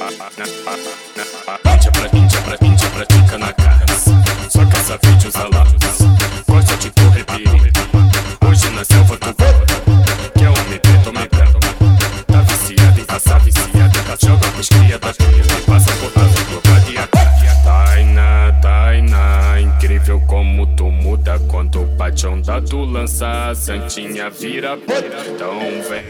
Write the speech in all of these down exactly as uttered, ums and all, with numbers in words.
Índia pra índia pra índia pratica na cara. Só que essa vídeo usa lá. Gosta de correr perigo. Hoje na selva tu volta. Quer um me preto, me preto. Tá viciado em passar viciado. Tá joga com os cria da cria. E passa por casa trocada e a cara. Taina, Taina, incrível como tu muda. Quando o Pachonda tu lança, a Santinha vira pira. Então vem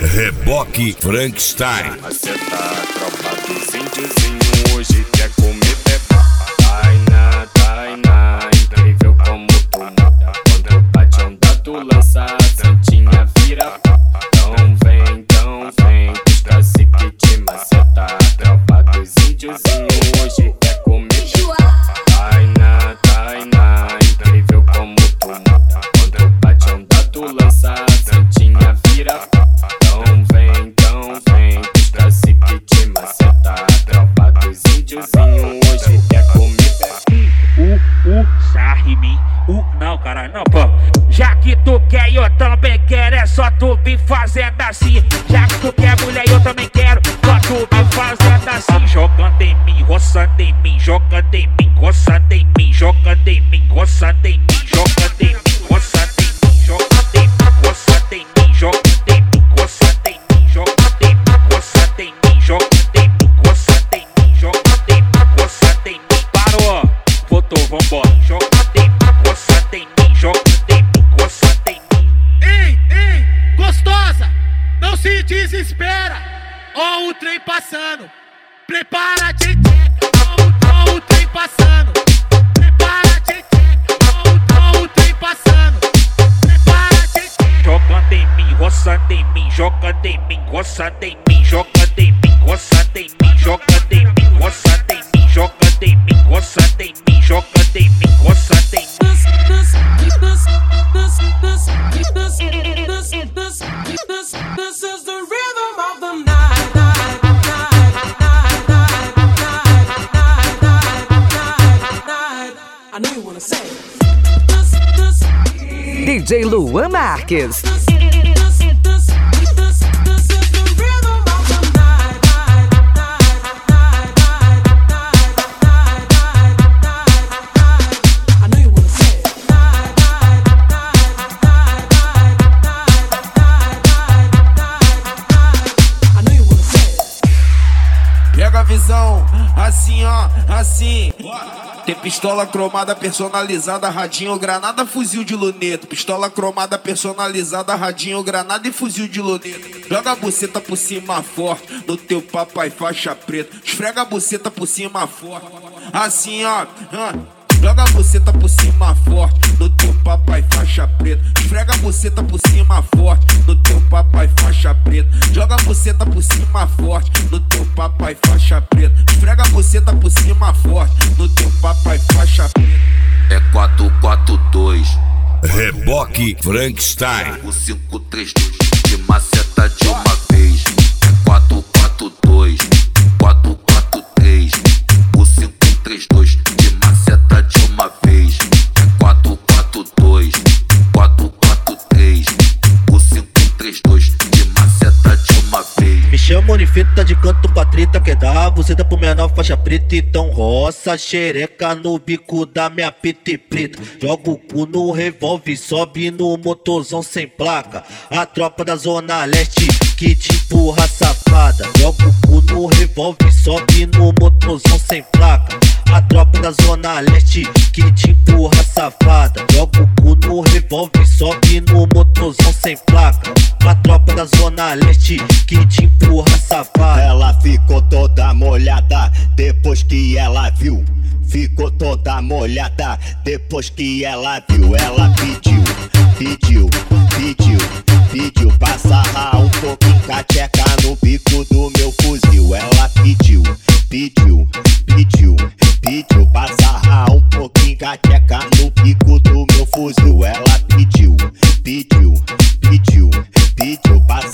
Reboque Frankenstein. Maceta a tropa dos índiozinhos. Hoje quer comer pepa. Taina, Taina, incrível como tu muda. Quando o Pachonda tu lança, a Santinha vira papa. Então vem, então vem, os cacique te maceta. A tropa dos índiozinhos. Hoje quer comer pepa. Taina, Taina, incrível como tu muda. Quando o Pachonda tu lança, a Santinha vira papa. Então vem, então vem, os cacique te maceta. A tropa dos índiozinhos hoje quer comer pepa. Uh, uh, sarre-me. Uh, não, cara, não, pô. Já que tu quer e eu também quero, é só tu vir fazendo assim. Já que tu quer mulher e eu também quero, só tu vir fazendo assim. Jogando em mim, roçando em mim, jogando em mim, roçando em mim, jogando em mim, roçando em mim, jogando em mim, roçando em mim, jogando em mim, roçando em mim, jogando em mim, roçando em mim, jogando em mim, roçando em mim, jogando em mim, roçando em mim, jogando em mim, roçando em mim. Parou, voltou, vambora. Jogando em mim, roçando em mim, jogando em mim, roçando em mim. Ei, ei, gostosa, não se desespera. Ó o trem passando, prepara a tcheca. Ó o, ó o trem passando, prepara a tcheca. Ó o, ó o trem passando, prepara a tcheca. Jogando em mim, roçando em mim, jogando em mim, roçando em mim, jogando em mim, roçando em mim, jogando em mim, roçando em mim, jogando em mim, roçando em mim, jogando em mim, roçando em mim. This is the rhythm of the night. I know you wanna say D J Luan Marques. Pega a visão, assim ó, assim. Tem pistola cromada personalizada, radinho, granada, fuzil de luneta. Pistola cromada personalizada, radinho, granada e fuzil de luneta. Joga a buceta por cima forte, no teu papai faixa preta. Esfrega a buceta por cima forte, assim ó. Joga a buceta por cima forte, no teu papai faixa preta. Esfrega a buceta por cima forte, no teu papai faixa preta. Joga a buceta por cima forte, no teu papai faixa preta. Esfrega a buceta por cima forte, no teu papai faixa preta. É quatro quatro dois. Reboque Frankenstein. O cinco três dois de maceta de uma vez. É quatro quatro dois, quatro quatro três. O cinco três dois de maceta de uma vez. É quatro quatro dois, quatro quatro três. O cinco três dois de maceta de uma vez. Me chama de fita de canto pra treta, quer dar buceta pro menor faixa preta. Então roça xereca no bico da minha pita preta. Joga o cu no revólver, sobe no motorzão sem placa. A tropa da zona leste que te empurra safada. Joga o cu no revólver, sobe no motorzão sem placa. A tropa da zona leste que te empurra safada. Joga o cu no revólver, sobe no motorzão sem placa. A tropa da zona leste que te empurra safada. Ela ficou toda molhada depois que ela viu. Ficou toda molhada depois que ela viu. Ela pediu, pediu, pediu, pediu pra sarrar um pouquinho cateca no bico do meu fuzil. Ela pediu, pediu, pediu, pediu pra sarrar um pouquinho cateca no bico do meu fuzil. Ela pediu, pediu, pediu, pediu pra